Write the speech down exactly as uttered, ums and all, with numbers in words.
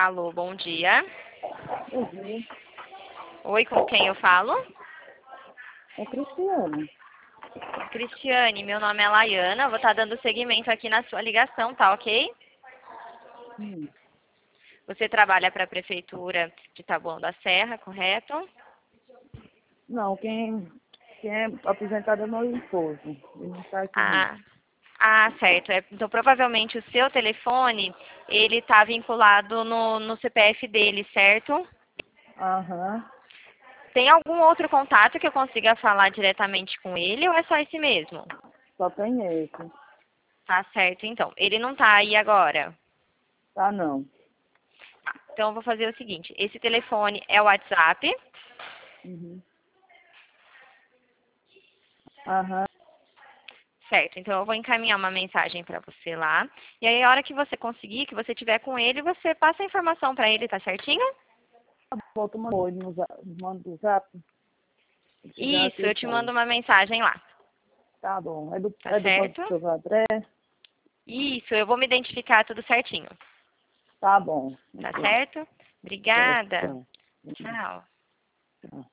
Alô, bom dia. Uhum. Oi, com quem eu falo? É Cristiane. Cristiane, meu nome é Laiana, vou estar dando seguimento aqui na sua ligação, tá ok? Hum. Você trabalha para a Prefeitura de Taboão da Serra, correto? Não, quem, quem é aposentado é meu esposo. Ele não está aqui não. Ah, ah certo. É, então, provavelmente o seu telefone, ele está vinculado no, no C P F dele, certo? Aham. Tem algum outro contato que eu consiga falar diretamente com ele ou é só esse mesmo? Só tem esse. Tá certo, então. Ele não tá aí agora. Tá não. Tá, então eu vou fazer o seguinte, esse telefone é o WhatsApp. Uhum. Aham. Certo, então eu vou encaminhar uma mensagem para você lá. E aí a hora que você conseguir, que você tiver com ele, você passa a informação para ele, tá certinho? Volta uma oi no zap, manda o zap. Se chegar Isso, aqui, eu te fala. mando uma mensagem lá. Tá bom. É do, Tá é do certo? seu André? Isso, eu vou me identificar tudo certinho. Tá bom. Tá Ok. certo? Certo, Obrigada. tchau. Tchau. Tchau.